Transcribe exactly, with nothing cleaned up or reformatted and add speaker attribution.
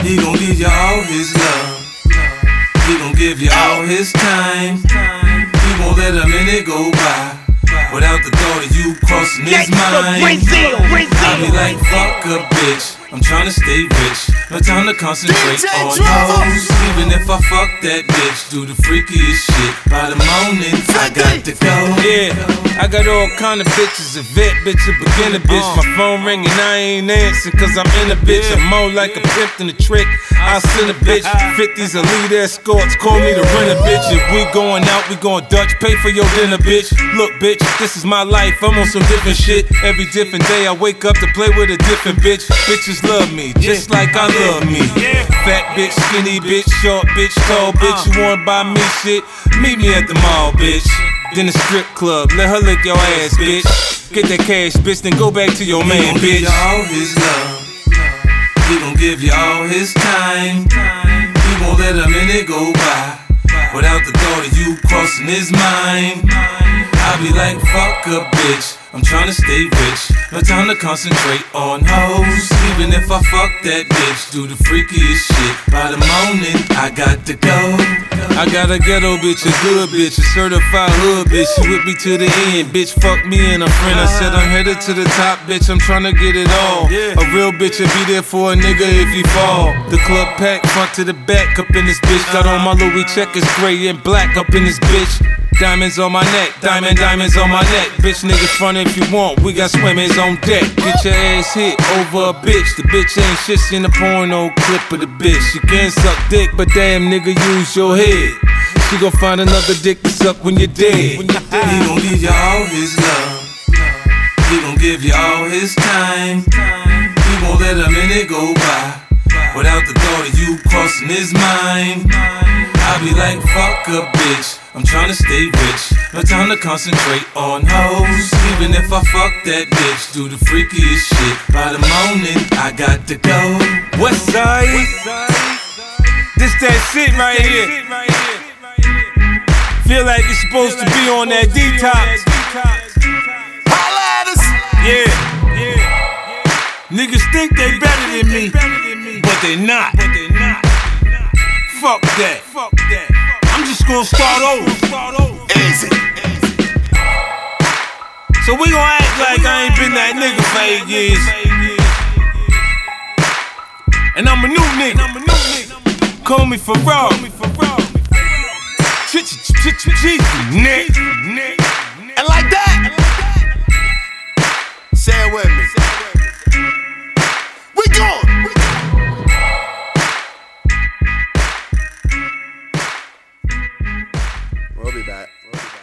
Speaker 1: He gon' give you all his love. He gon' give you all his time. He won't let a minute go by without the thought of you crossing his mind. I be like, fuck a bitch, I'm tryna stay rich. No time to concentrate on hoes. Even if I fuck that bitch, do the freakiest shit. By the morning, I got to go.
Speaker 2: Yeah, I got all kind of bitches. A vet bitch, a beginner bitch. My phone ringing, I ain't answering cause I'm in a bitch. I'm more like a pimp than a trick. I'll send a bitch. fifties elite escorts, call me the renter bitch. If we going out, we going Dutch, pay for your dinner bitch. Look bitch, this is my life, I'm on some different shit. Every different day I wake up to play with a different bitch. Bitches love me, just like I love me. Fat bitch, skinny bitch, short bitch, tall bitch. You wanna buy me shit? Meet me at the mall, bitch. Then the strip club, let her lick your ass, bitch. Get that cash, bitch, then go back to your
Speaker 1: He
Speaker 2: man,
Speaker 1: gon'
Speaker 2: bitch.
Speaker 1: give you all his love. He gon' give you all his time. He won't let a minute go by without the thought of you crossing his mind. I be like, fuck a bitch, I'm tryna stay rich. No time to concentrate on hoes. Even if I fuck that bitch, do the freakiest shit. By the morning, I got to go.
Speaker 2: I got a ghetto bitch, a good bitch, a certified hood bitch. She with me to the end, bitch, fuck me and a friend. I said I'm headed to the top, bitch, I'm tryna get it all. A real bitch will be there for a nigga if he fall. The club packed, front to the back, up in this bitch. Got on my Louis checkers, gray and black, up in this bitch. Diamonds on my neck, diamond diamonds on my neck. Bitch niggas front if you want, we got swimmers on deck. Get your ass hit over a bitch. The bitch ain't shit, seen a porno clip of the bitch. She can suck dick, but damn nigga, use your head. She gon' find another dick to suck when you're dead.
Speaker 1: He gon' give you all his love. He gon' give you all his time. He won't let a minute go by without the thought of you crossing his mind. I be like, fuck a bitch, I'm tryna stay rich. No time to concentrate on hoes. Even if I fuck that bitch, do the freakiest shit. By the morning, I got to go.
Speaker 2: West side, this that shit right here. Feel like you're supposed to be on that detox. Yeah, niggas think they better than me, but they not. Fuck that. I'm just gonna start over.
Speaker 3: Easy.
Speaker 2: So we gon' act like I ain't been that nigga for eight years. And I'm a new nigga. Call me Pharrell. Nick.
Speaker 3: And like that, say it with me. We going. We'll be back. We'll be back.